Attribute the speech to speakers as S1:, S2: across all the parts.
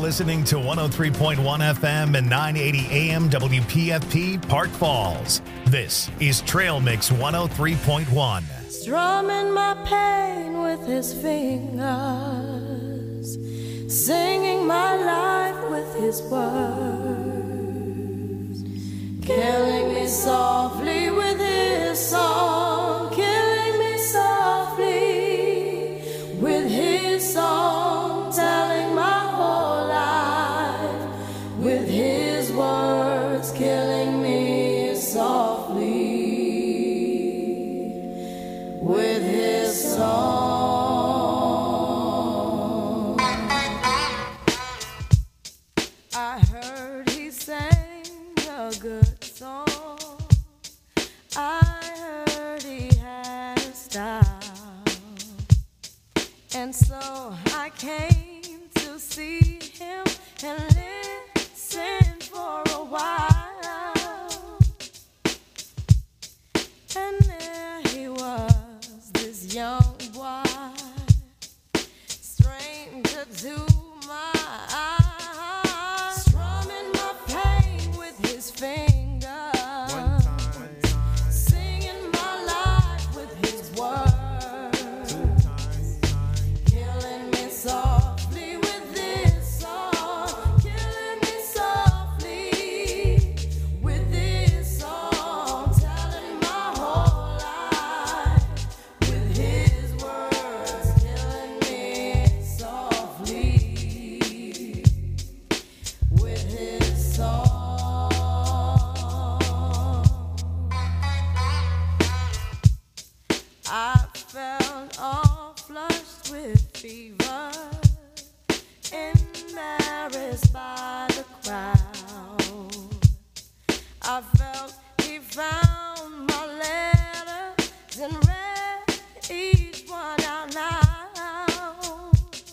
S1: listening to 103.1 FM and 980 AM WPFP Park Falls. This is Trail Mix 103.1.
S2: Strumming my pain with his fingers, singing my life with his words, killing me softly with his song, killing me softly with his song, telling my whole life with his words, killing me softly with his song. I heard he sang a good song. I heard he had a style. And so I came to see him and listen for a while. And there he was, this young boy, stranger to my eyes, strumming my pain with his fingers, singing my life with his words, killing me softly with this song, killing me softly with this song, telling my whole life with his words, killing me softly with his song. I felt all flushed with fever, embarrassed by the crowd. I felt he found my letters and read each one out loud.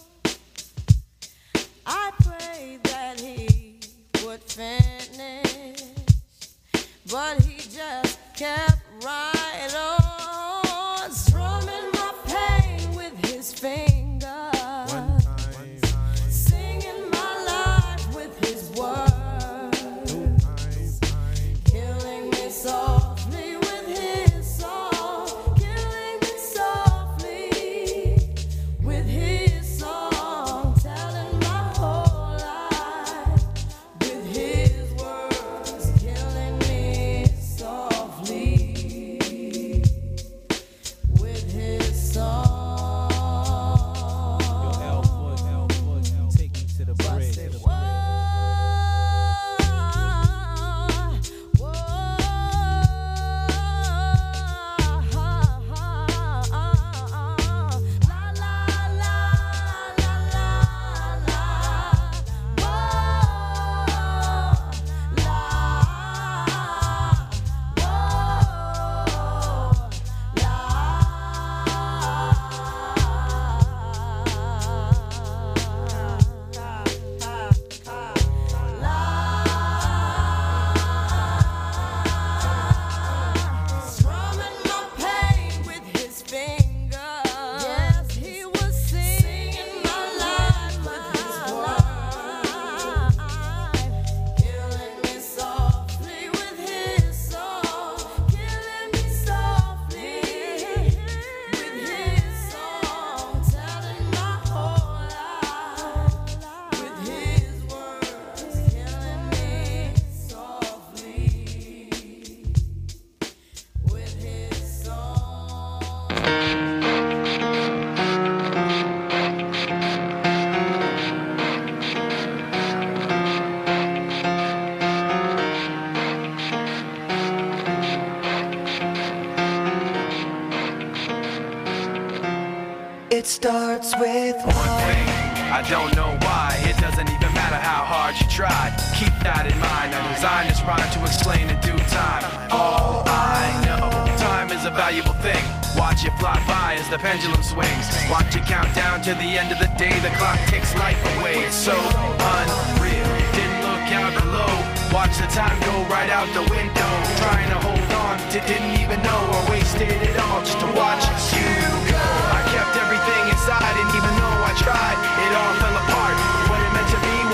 S2: I prayed that he would finish, but he just kept right on, strumming my pain with his fingers, singing my life with his words, killing me softly with his song, killing me softly with his song, telling my whole life with his words, killing me softly with his song.
S3: Take me to the bridge.
S2: Strumming my pain with his fingers. Yes, he was singing my life with his words, killing me softly with his song, killing me softly with his song, telling my whole life with his words, killing me softly with his song.
S4: It starts with
S5: One thing, I don't know why. It doesn't even matter how hard you try. Keep that in mind. I designed this rhyme to explain in due time. All I know, time is a valuable thing. Watch it fly by as the pendulum swings. Watch it count down to the end of the day. The clock takes life away. It's so unreal. Didn't look out below. Watch the time go right out the window. Trying to hold on to didn't even know or wasted it all just to watch you go. I kept everything inside, and even though I tried, it all fell apart. What it meant to be will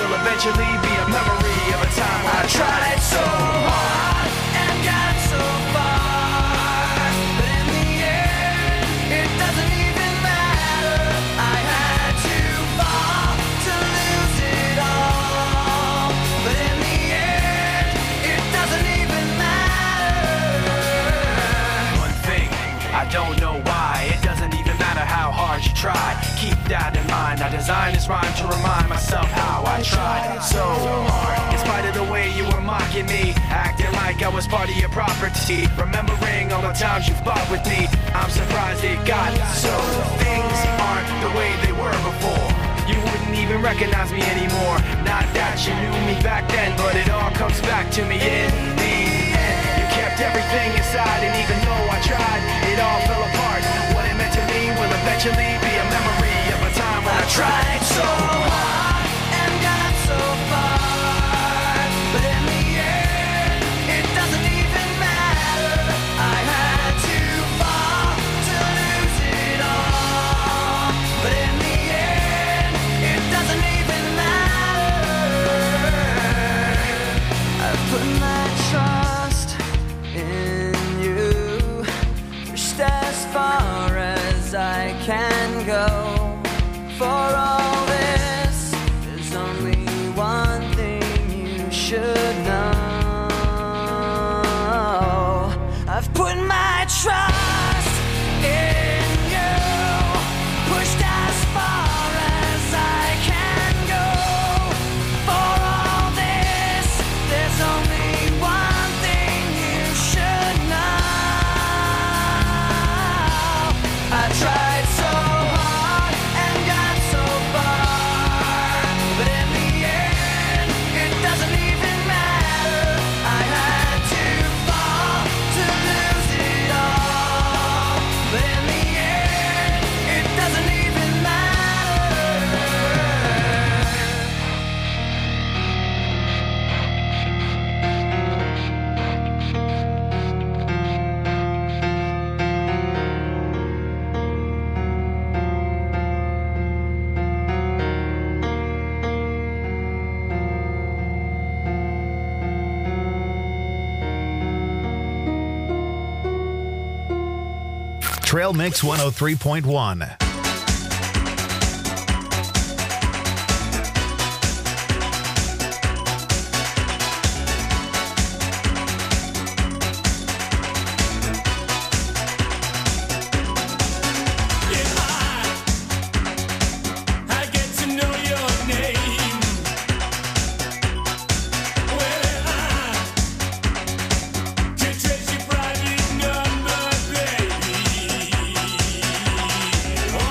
S5: eventually be a memory of a time when I tried so hard and got so far, but in the end, it doesn't even matter. I had to fall to lose it all, but in the end, it doesn't even matter. One thing, I don't know why, it doesn't even matter how hard you try. Keep that in mind. I designed this rhyme to remind myself how I tried so hard. In spite of the way you were mocking me, acting like I was part of your property, remembering all the times you fought with me, I'm surprised it got so. Things aren't the way they were before. You wouldn't even recognize me anymore. Not that you knew me back then, but it all comes back to me in the end. You kept everything inside, and even though I tried, it all fell apart. What it meant to me will eventually be a memory of a time when I tried so hard and got so far, but in the end, it doesn't even matter. I had to fall to lose it all, but in the end, it doesn't even matter. I put my trust in you, pushed as far as I can go. For all this, there's only one thing you should know. I've put my trust in you, pushed as far as I can go. For all this, there's only one thing you should know. I tried so hard and got so far, but in the end, it doesn't even matter. I had to fall to lose it all, but in the end, it doesn't even matter.
S1: Trail Mix 103.1.
S6: I get to know your name. Well, I can trace your private number, baby.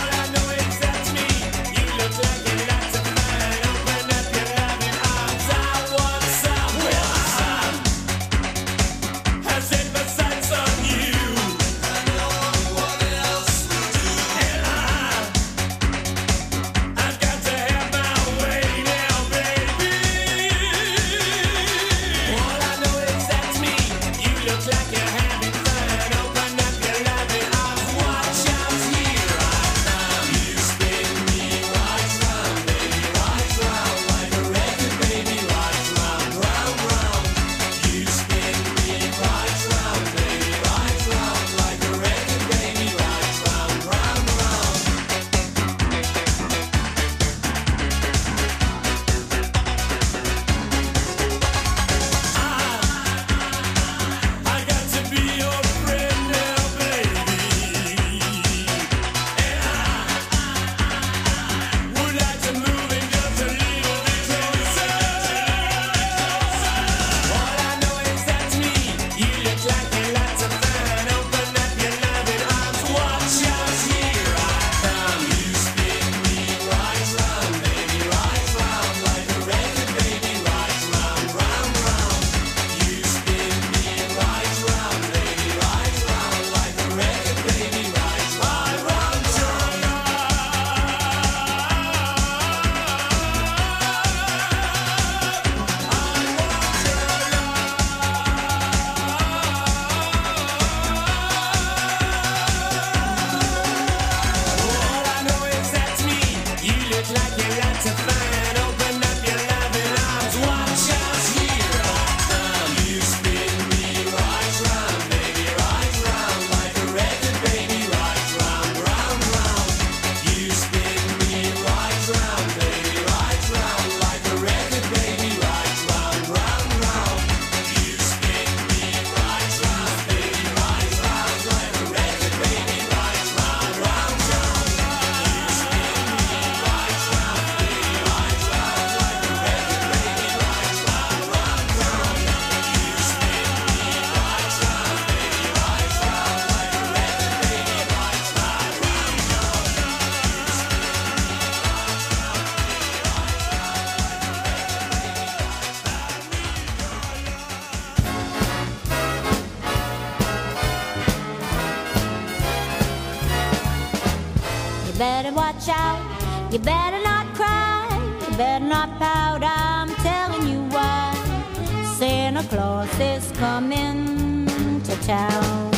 S2: better watch out. You better not cry, you better not pout. I'm telling you why. Santa Claus is coming to town.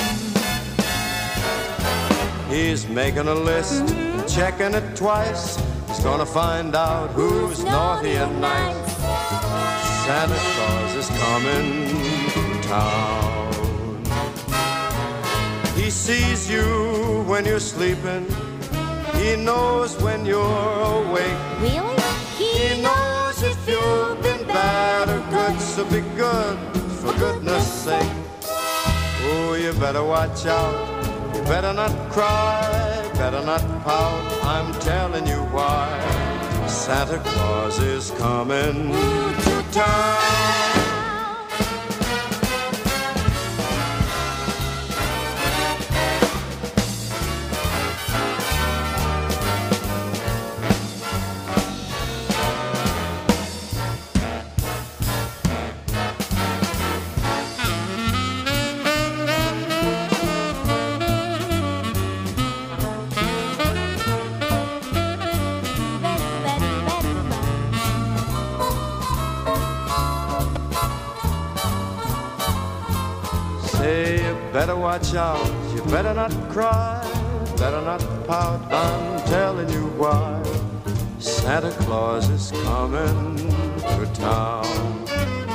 S7: He's making a list, checking it twice. He's gonna find out who's naughty and nice. Santa Claus is coming to town. He sees you when you're sleeping. He knows when you're awake.
S2: Really?
S7: He knows if you've been bad or good, so be good, for goodness sake. Oh, you better watch out. You better not cry, better not pout. I'm telling you why. Santa Claus is coming to town. 'Say you better watch out, you better not cry, better not pout, I'm telling you why. Santa Claus is coming to town.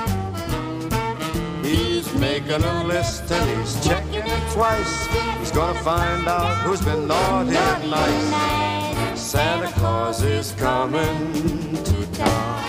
S7: He's making a list and he's checking it twice. He's gonna find out who's been naughty and nice. Santa Claus is coming to town.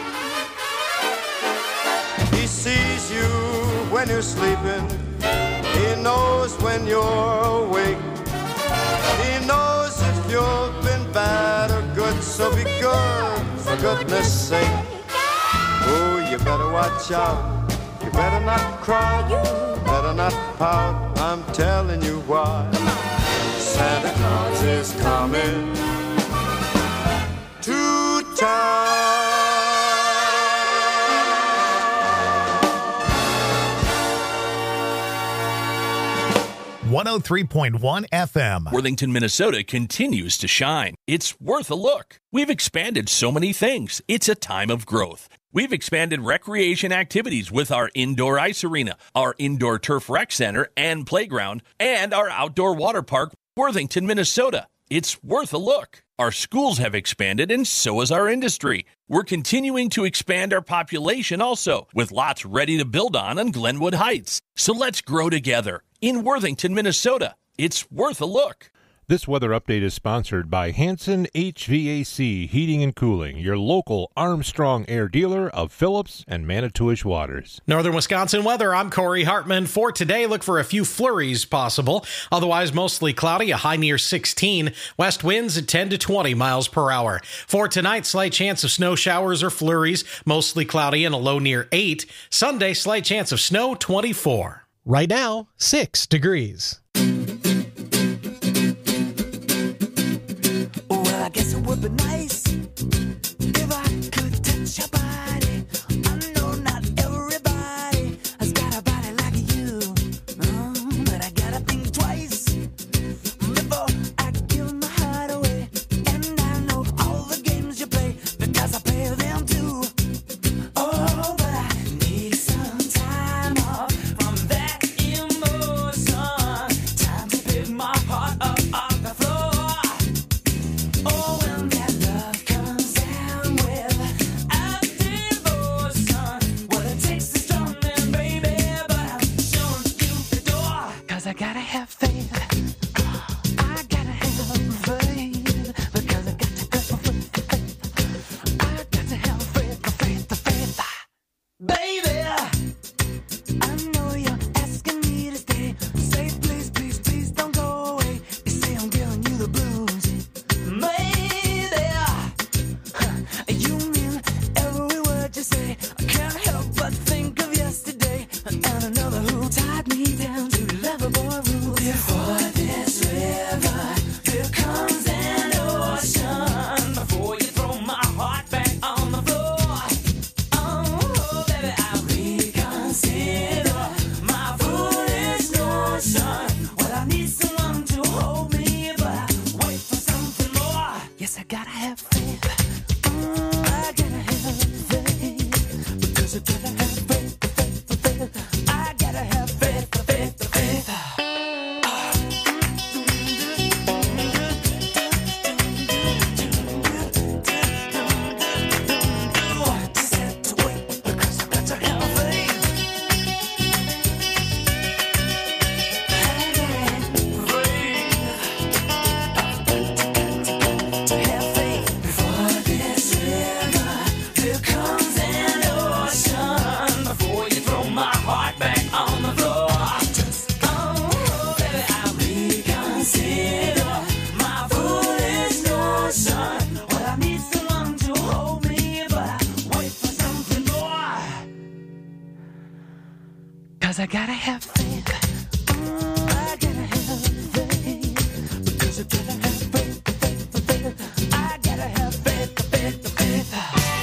S7: He sees you when you're sleeping. He knows when you're awake. He knows if you've been bad or good, so be good, for goodness sake. Oh, you better watch out. You better not cry, better not pout. I'm telling you why. Santa Claus is coming to town.
S1: 103.1 FM.
S8: Worthington, Minnesota continues to shine. It's worth a look. We've expanded so many things. It's a time of growth. We've expanded recreation activities with our indoor ice arena, our indoor turf rec center and playground, and our outdoor water park, Worthington, Minnesota. It's worth a look. Our schools have expanded, and so has our industry. We're continuing to expand our population also, with lots ready to build on Glenwood Heights. So let's grow together. In Worthington, Minnesota, it's worth a look.
S9: This weather update is sponsored by Hanson HVAC Heating and Cooling, your local Armstrong Air dealer of Phillips and Manitowish Waters.
S10: Northern Wisconsin weather, I'm Corey Hartman. For today, look for a few flurries possible. Otherwise, mostly cloudy, a high near 16. West winds at 10 to 20 miles per hour. For tonight, slight chance of snow showers or flurries, mostly cloudy and a low near 8. Sunday, slight chance of snow, 24.
S11: Right now, 6 degrees.
S12: I guess it would be nice if I could touch your body. I know not everybody has got a body like you, but I gotta think twice before I give my heart away. And I know all the games you play because I play them too. Oh, but I need some time off from that emotion. 'Cause I gotta have faith, faith, faith. I gotta have faith, faith, faith. I gotta have faith. I gotta have faith. Because I gotta have faith, faith, faith. I gotta have faith, faith, faith.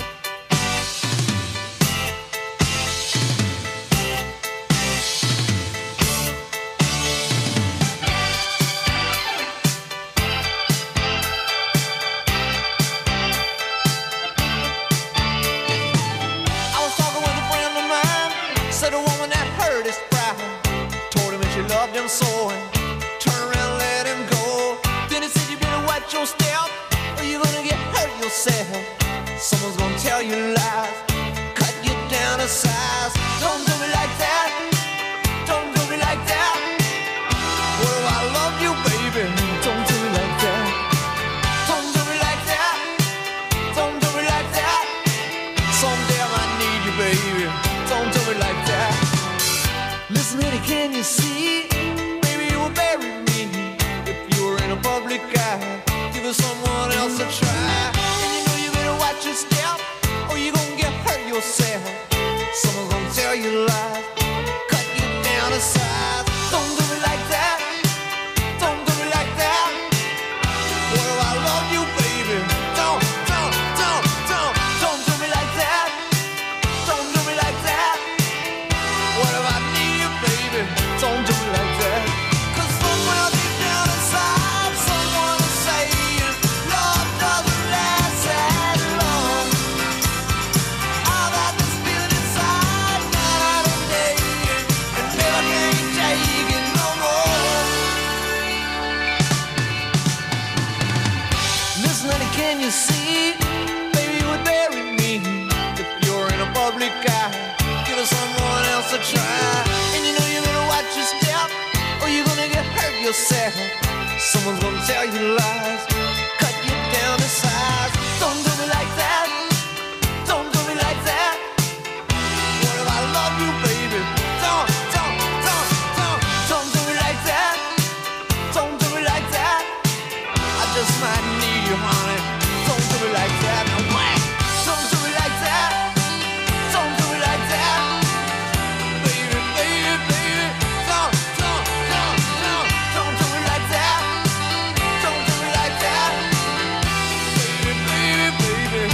S13: I was talking with a friend of mine, said a woman that hurt his pride, told him that she loved him so, and turn around and let him go. Then he said you better watch your step, or you're gonna get hurt yourself. Someone's gonna tell you lies, cut you down to size. Don't do me like that, don't do me like that. What if I love you, baby? Don't do me like that. Don't do me like that, don't do me like that. Someday I might need you, baby. Don't do me like that. Listen, honey, can you see? Maybe you will bury me if you were in a public eye. Give it someone else a try. And you know you better watch your step, or you're gonna get hurt yourself. Someone's gonna tell you lies, cut you down to size. Don't do me like that, don't do me like that. What if I love you, baby? Don't do me like that. Don't do me like that. What if I need you, baby? Don't do me like that. 'Cause somewhere deep down inside, someone is saying love doesn't last as long. I've got this feeling inside night and day, and never can take it no more. Listen, honey, can you see? Baby, you would bury me if you're in a public eye. Give it someone else a try. And you know you're gonna watch your step, or you're gonna get hurt yourself. Someone's gonna tell you lies, cut you down to size. Don't do me like that, don't do me like that. What if I love you, baby? Don't do me like that. Don't do me like that. I just might need you, honey. Don't do me like that. No way. Don't do me like that. Don't do me like that. Baby, baby, baby. Don't do me like that. Don't do me like that. Baby, baby, baby.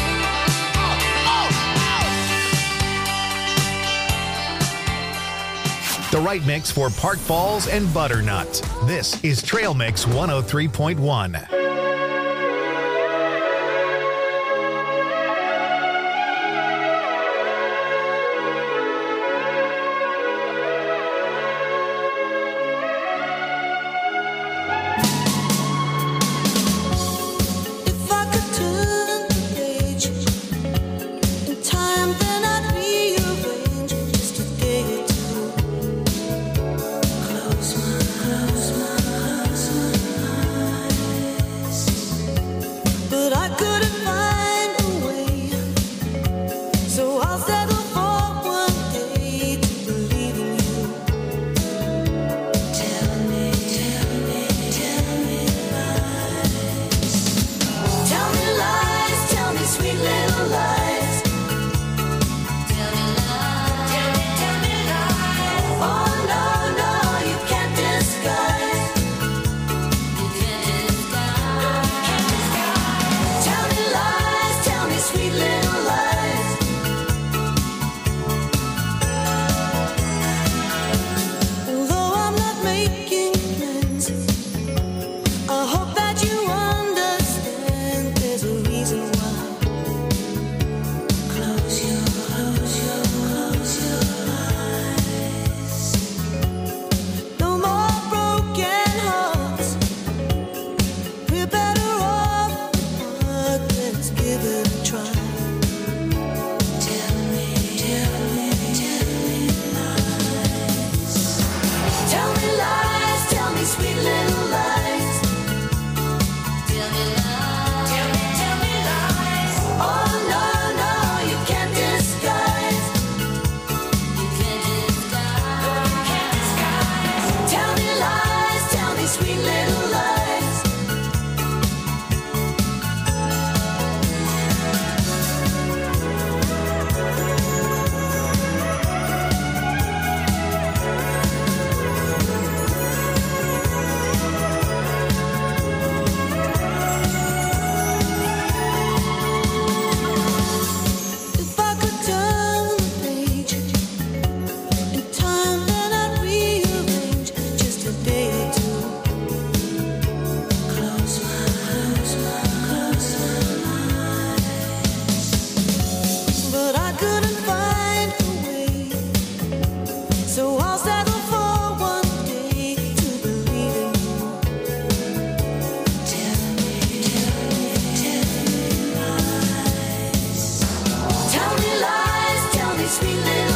S1: The right mix for Park Falls and Butternut. This is Trail Mix 103.1.
S12: If I could turn the page in time, then I'd rearrange just a day or two. Close my eyes.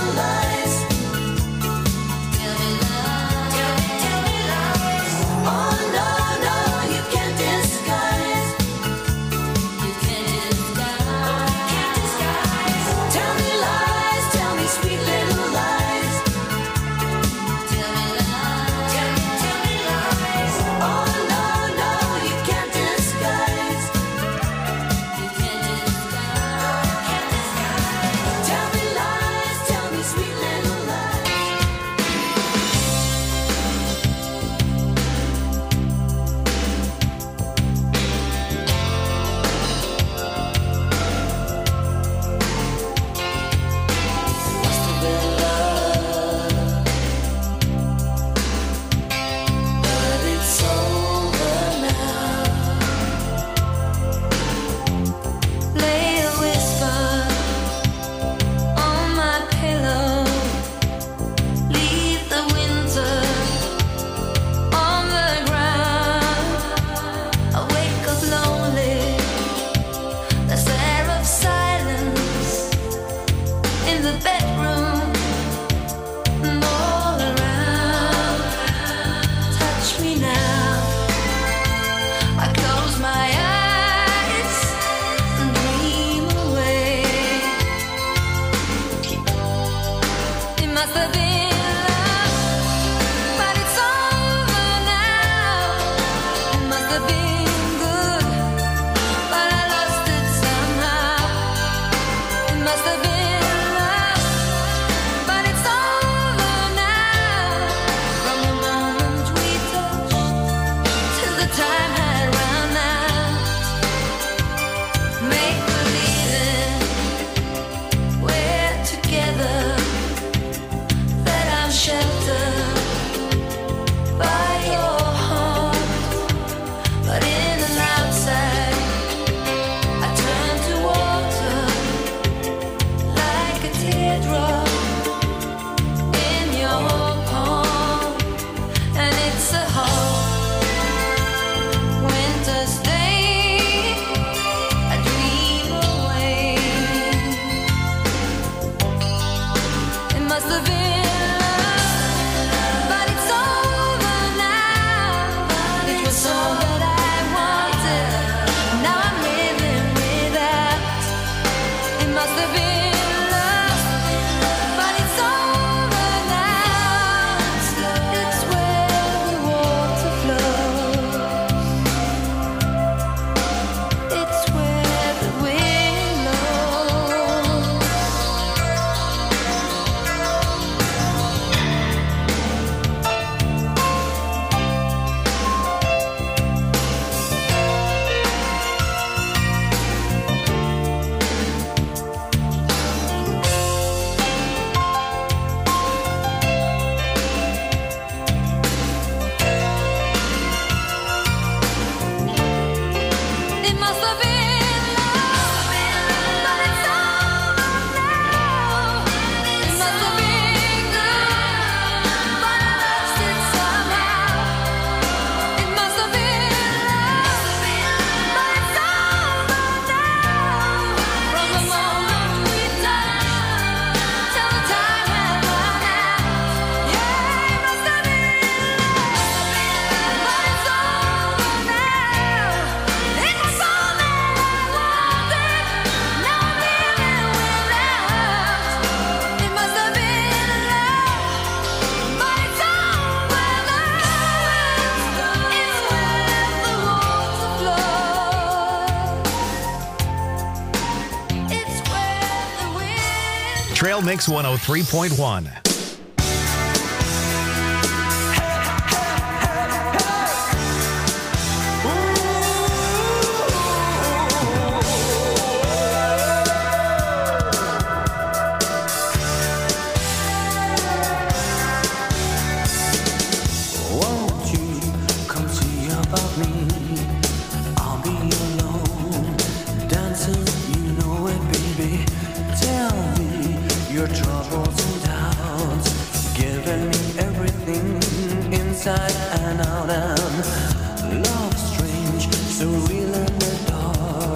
S1: Trail Mix 103.1.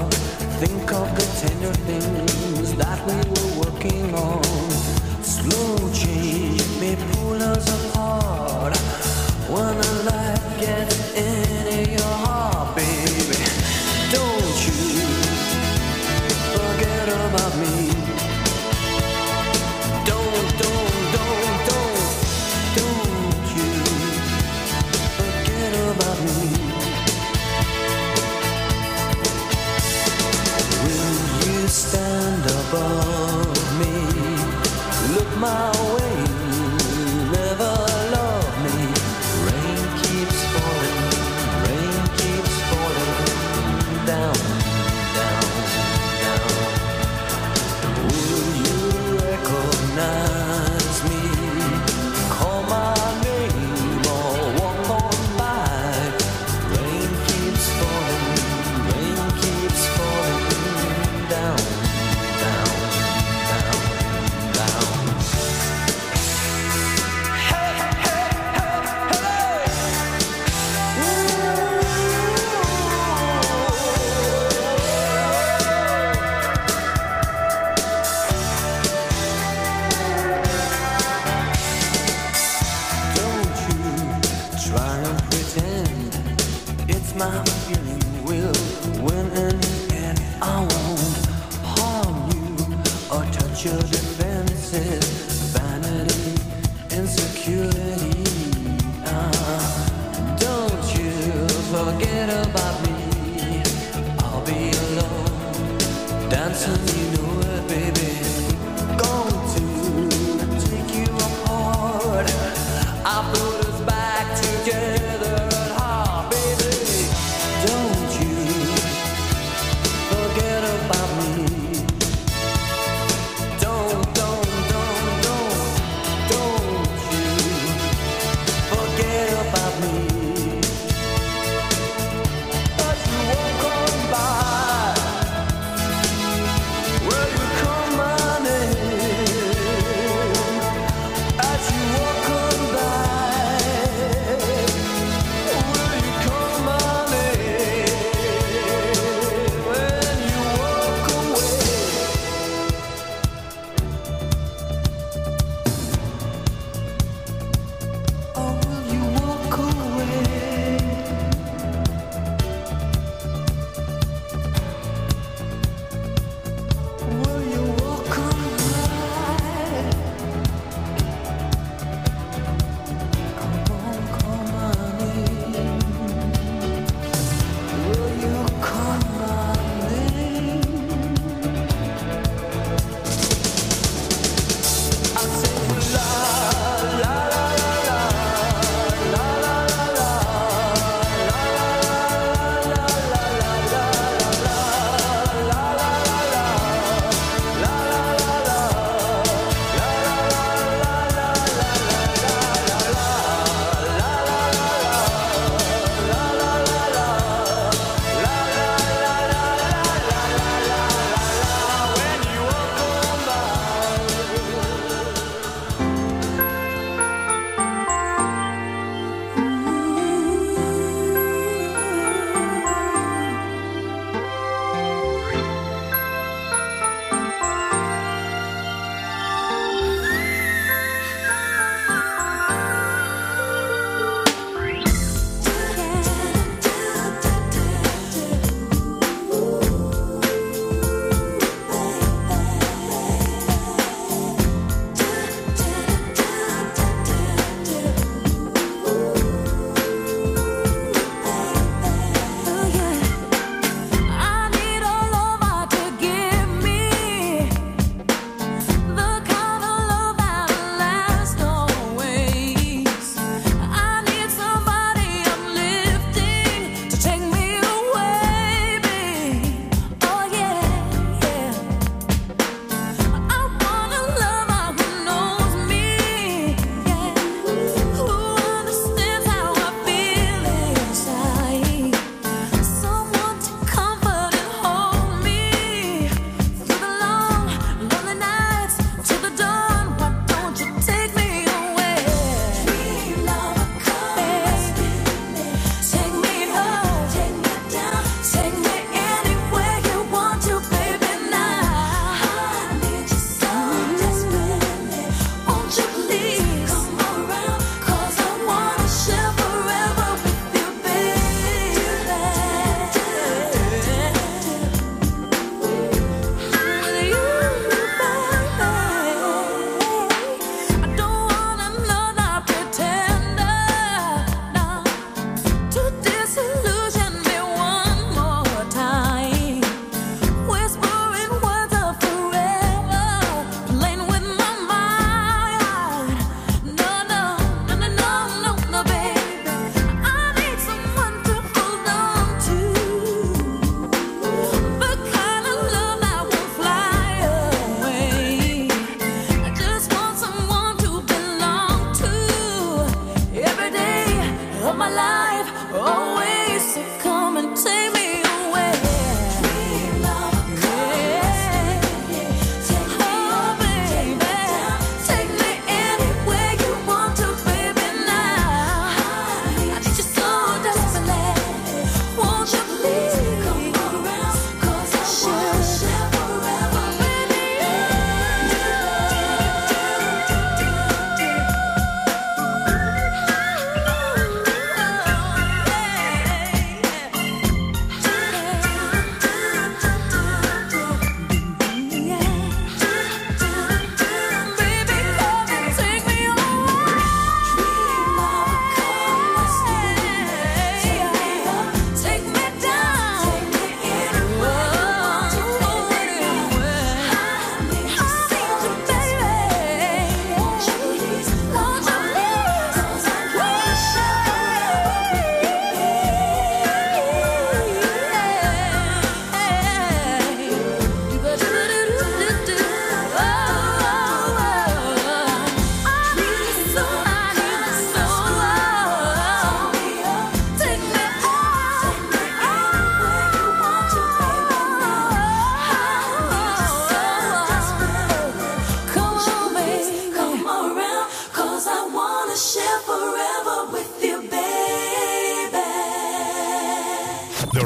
S12: Think of the tender things that we were working on. Slow
S13: in your heart, baby. Don't you forget about me. Don't you forget about me. Will you stand above me? Look my way, never love me. Rain keeps falling down, down, down. Will you recognize me? Call my name or walk on by. Rain keeps falling down, down, down, down. Hey, hey, hey, hey. Don't you try and pretend it's my feeling will win in the end. I won't harm you or touch your defenses. Vanity, insecurity. Don't you forget about me. I'll be alone, dancing, you know it, baby. Going to take you apart. I put us back together at heart, baby. Don't you forget about me. Don't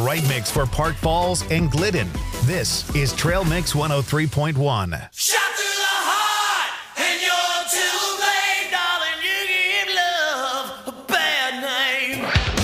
S1: right mix for Park Falls and Glidden. This is Trail Mix 103.1.
S6: Shot through the heart, and you're too late, darling. You give love a bad name.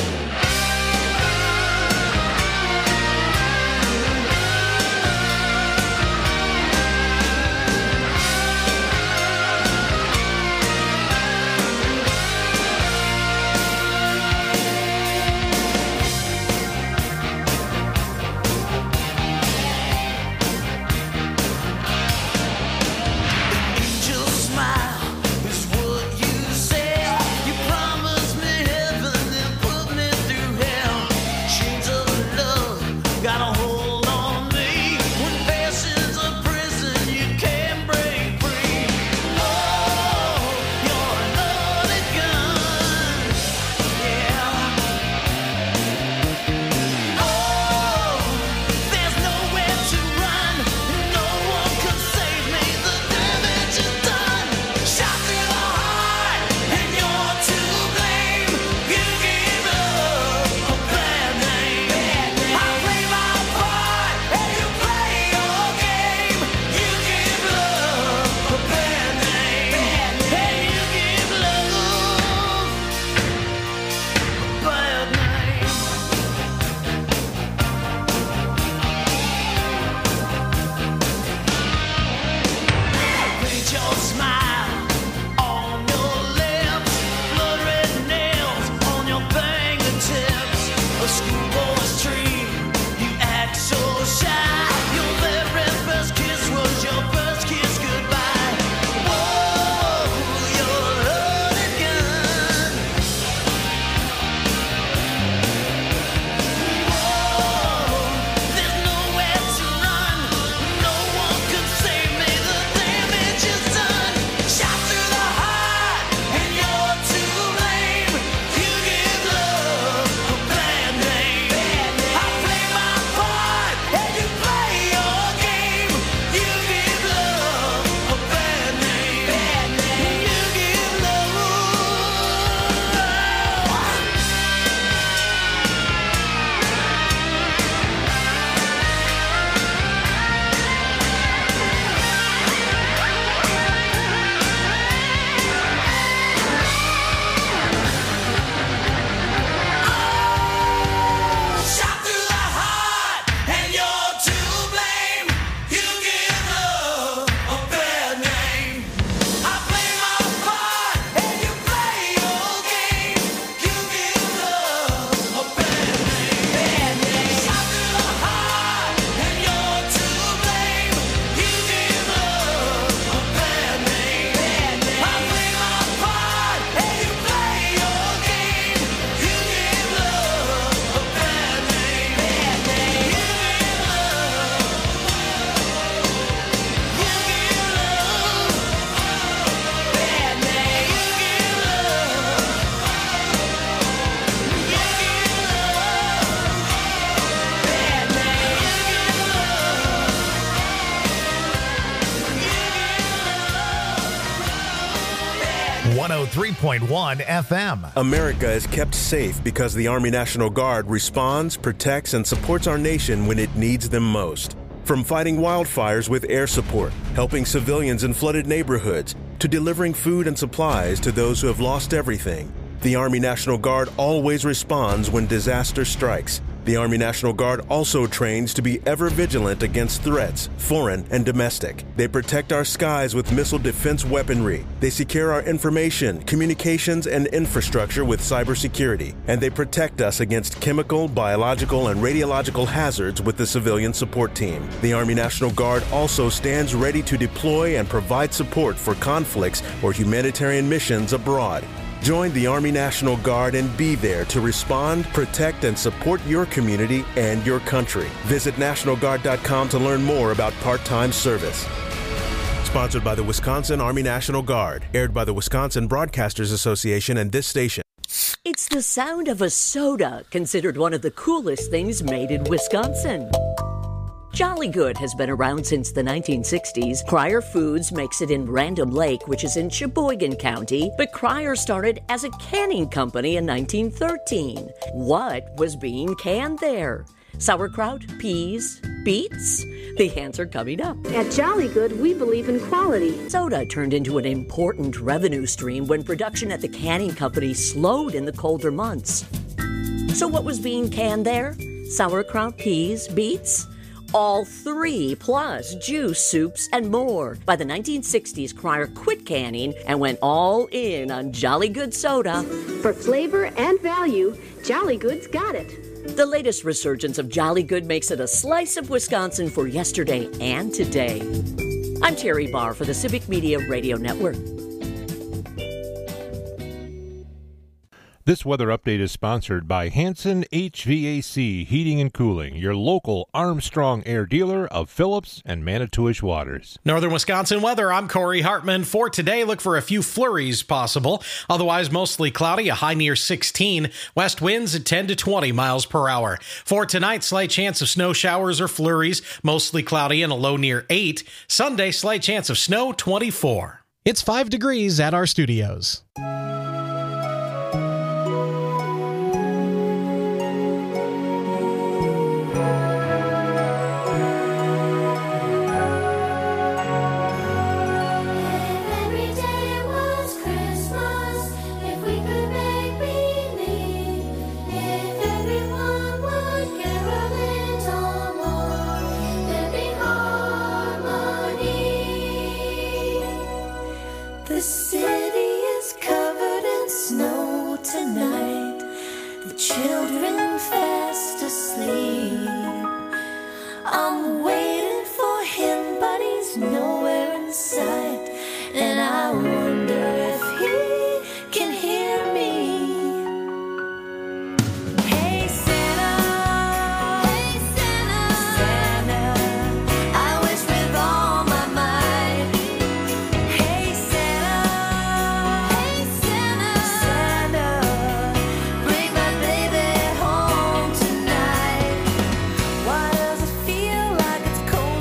S1: .1 FM.
S14: America is kept safe because the Army National Guard responds, protects, and supports our nation when it needs them most. From fighting wildfires with air support, helping civilians in flooded neighborhoods, to delivering food and supplies to those who have lost everything, the Army National Guard always responds when disaster strikes. The Army National Guard also trains to be ever vigilant against threats, foreign and domestic. They protect our skies with missile defense weaponry. They secure our information, communications, and infrastructure with cybersecurity. And they protect us against chemical, biological, and radiological hazards with the civilian support team. The Army National Guard also stands ready to deploy and provide support for conflicts or humanitarian missions abroad. Join the Army National Guard and be there to respond, protect, and support your community and your country. Visit NationalGuard.com to learn more about part-time service. Sponsored by the Wisconsin Army National Guard. Aired by the Wisconsin Broadcasters Association and this station.
S15: It's the sound of a soda, considered one of the coolest things made in Wisconsin. Jolly Good has been around since the 1960s. Cryer Foods makes it in Random Lake, which is in Sheboygan County, but Cryer started as a canning company in 1913. What was being canned there? Sauerkraut, peas, beets? The answer coming up.
S16: At Jolly Good, we believe in quality.
S15: Soda turned into an important revenue stream when production at the canning company slowed in the colder months. So what was being canned there? Sauerkraut, peas, beets? All three, plus juice, soups, and more. By the 1960s, Cryer quit canning and went all in on Jolly Good soda.
S16: For flavor and value, Jolly Good's got it.
S15: The latest resurgence of Jolly Good makes it a slice of Wisconsin for yesterday and today. I'm Terry Barr for the Civic Media Radio Network.
S9: This weather update is sponsored by Hanson HVAC Heating and Cooling, your local Armstrong Air dealer of Phillips and Manitowish Waters.
S10: Northern Wisconsin weather, I'm Corey Hartman. For today, look for a few flurries possible. Otherwise, mostly cloudy, a high near 16. West winds at 10 to 20 miles per hour. For tonight, slight chance of snow showers or flurries, mostly cloudy and a low near 8. Sunday, slight chance of snow, 24.
S11: It's 5 degrees at our studios.
S6: The city is covered in snow tonight. The children fast asleep. I'm waiting for him, but he's nowhere in sight. And I wonder if he can hear me. Hey Santa, hey Santa, Santa, I wish with all my might. Hey Santa, Santa, bring my baby home tonight. Why does it feel like it's cold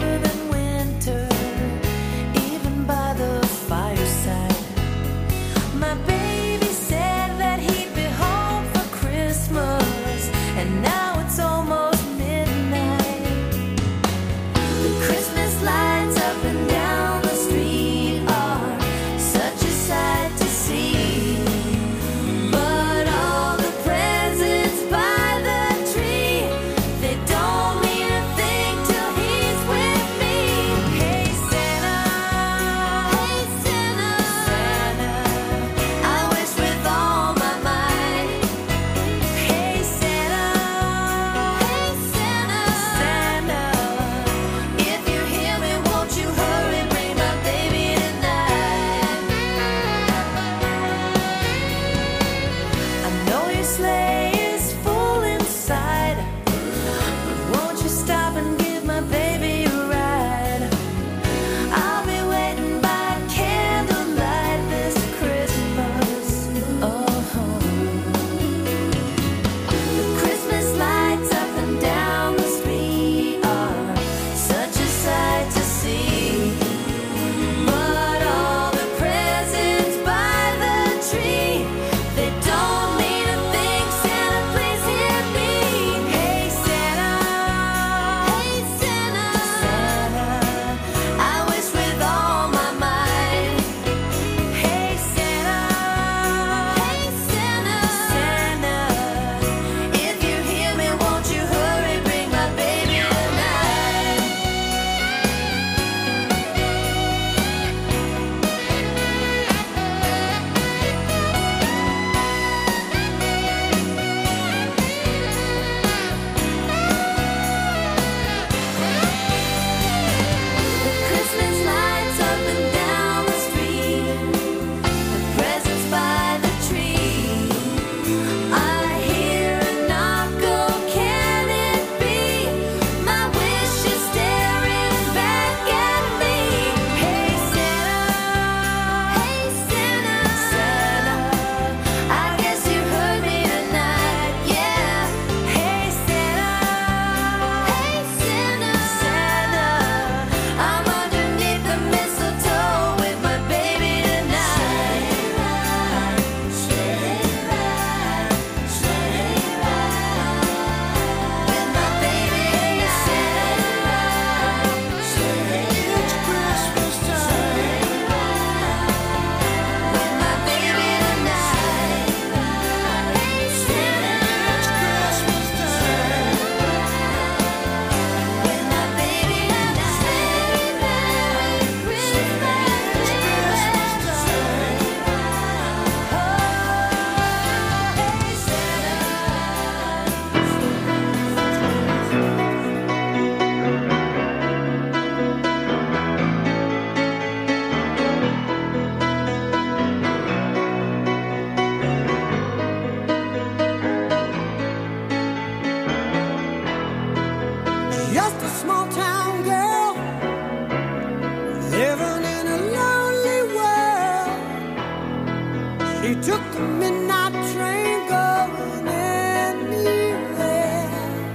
S12: He took the midnight train going anywhere.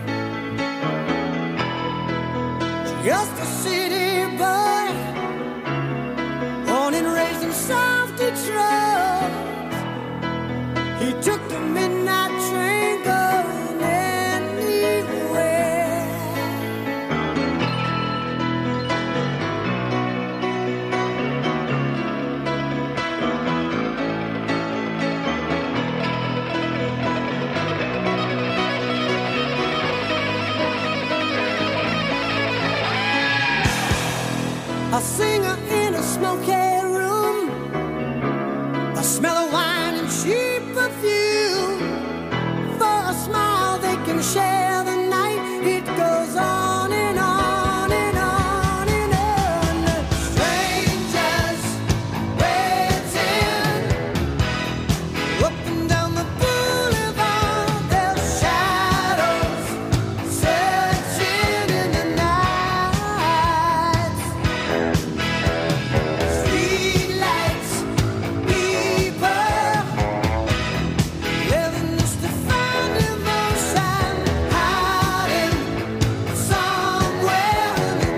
S12: Just a city boy, born and raised in South Detroit. He took the midnight train going anywhere. A singer in a smoky room, a smell of wine and cheap perfume. For a smile they can share the night. It goes on and on and on and on. Strangers waiting up and down the boulevard. Their shadows searching in the night. Streetlights, people living just to find emotion, hiding somewhere in the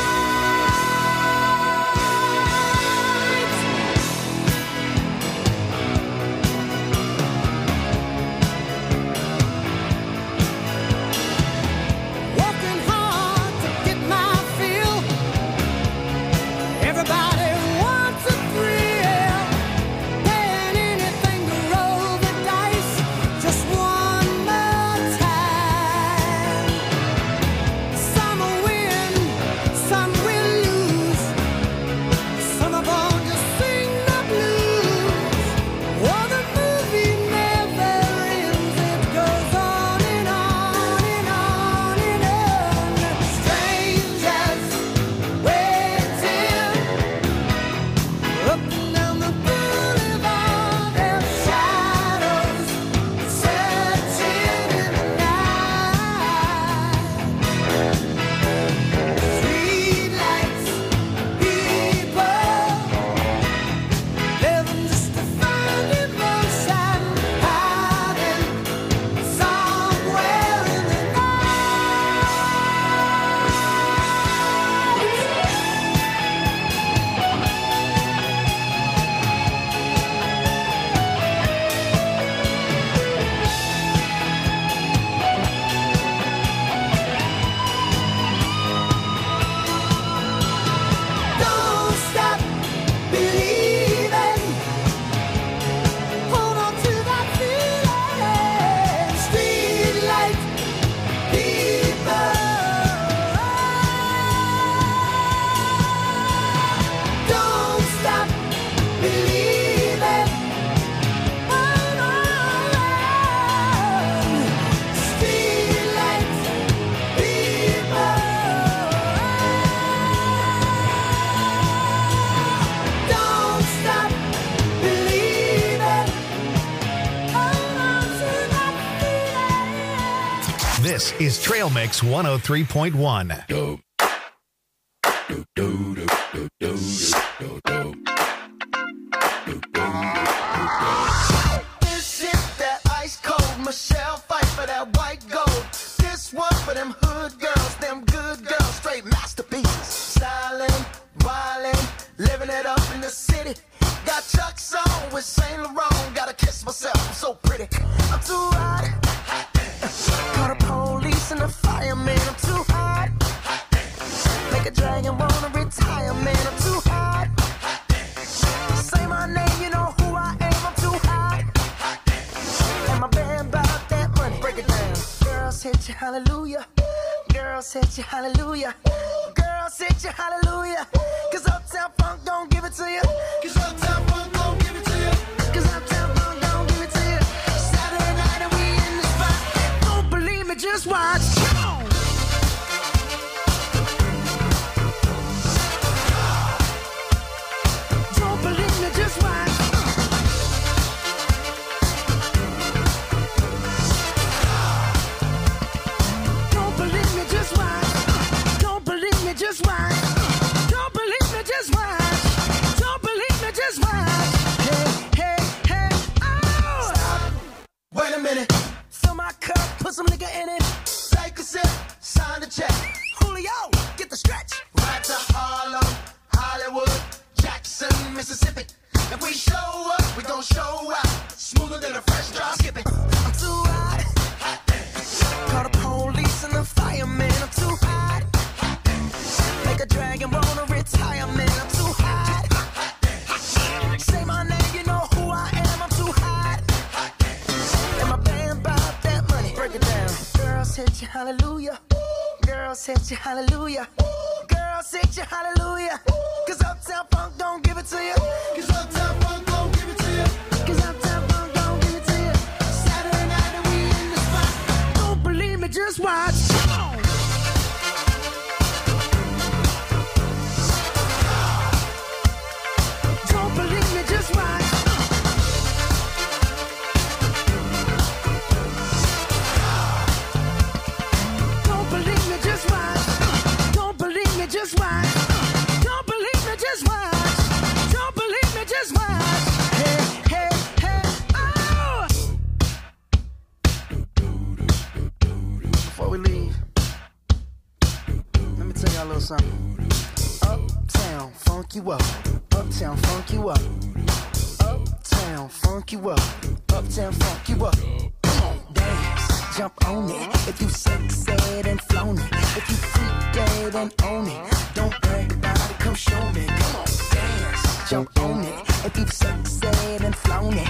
S12: working hard to get my fill. Everybody wants a thrill, paying anything to roll the dice just one more time. Some will win, some will lose. Some are born to sing the blues. Oh, the movie never ends. It goes on and on and on and on. Strangers waiting up and down the boulevard. Their shadows searching in the night. Streetlights, people living just to find emotion, hiding somewhere in the Don't stop believing. Hold on to that feeling. Streetlight people. Don't stop believing. Hold on. Streetlight people. Don't stop believing. Hold on to that feeling.
S1: This is Trail Mix 103.1.
S13: This is that ice cold Michelle fight for that white gold. This one for them hood girls, them good girls, straight masterpieces. Styling, wildin', living it up in the city. Got Chuck's on with Saint Laurent. Gotta kiss myself, I'm so pretty. I'm too hot. Call the police and the fireman. I'm too hot. Make a dragon wanna retire, man. I'm too hot. Say my name, you know who I am. I'm too hot. And my band bought that money. Break it down. Girls hit you, hallelujah. Girls hit you, hallelujah. Girls hit you, hallelujah. Cause Uptown Funk don't give it to you. Cause Uptown Funk don't give it to you. Cause Uptown Funk don't give it to you. Saturday night and we in the spot. Don't believe me, just watch. Come on. Don't believe me, just watch. Don't believe me, just watch. Don't believe me, just watch. Don't believe me, just watch. Don't believe me, just watch.
S6: gon' show out. Smoother than a fresh drop. Skip it.
S12: I'm too hot. Call the police and the fireman. I'm too hot. Make a dragon wanna retire, man. I'm too hot. Say my name, you know who I am. I'm too hot. And my band bought that money. Break it down. Girls hit you, hallelujah. Girls hit you, hallelujah. Girls hit you, hallelujah. Cause Uptown Funk don't give it to you. Cause Uptown Funk don't give it to you. Cause Uptown Funk don't give it to you. Saturday night and we in the spot. Don't believe me, just watch. Come on. Don't believe me, just watch. Don't believe me, just watch. Don't believe me, just watch. Don't believe me, just watch. Don't believe me, just watch. Hey, hey, hey, oh! Before we leave, let me tell y'all a little something. Uptown, funk you up. Uptown, funk you up. Uptown, funk you up. Uptown, funk you up. Come on, dance, jump on it. If you sexed and flown it. If you freak dead and own it. Don't brag about it, come show me. Come on, dance, jump on it. If you sexed and flown it.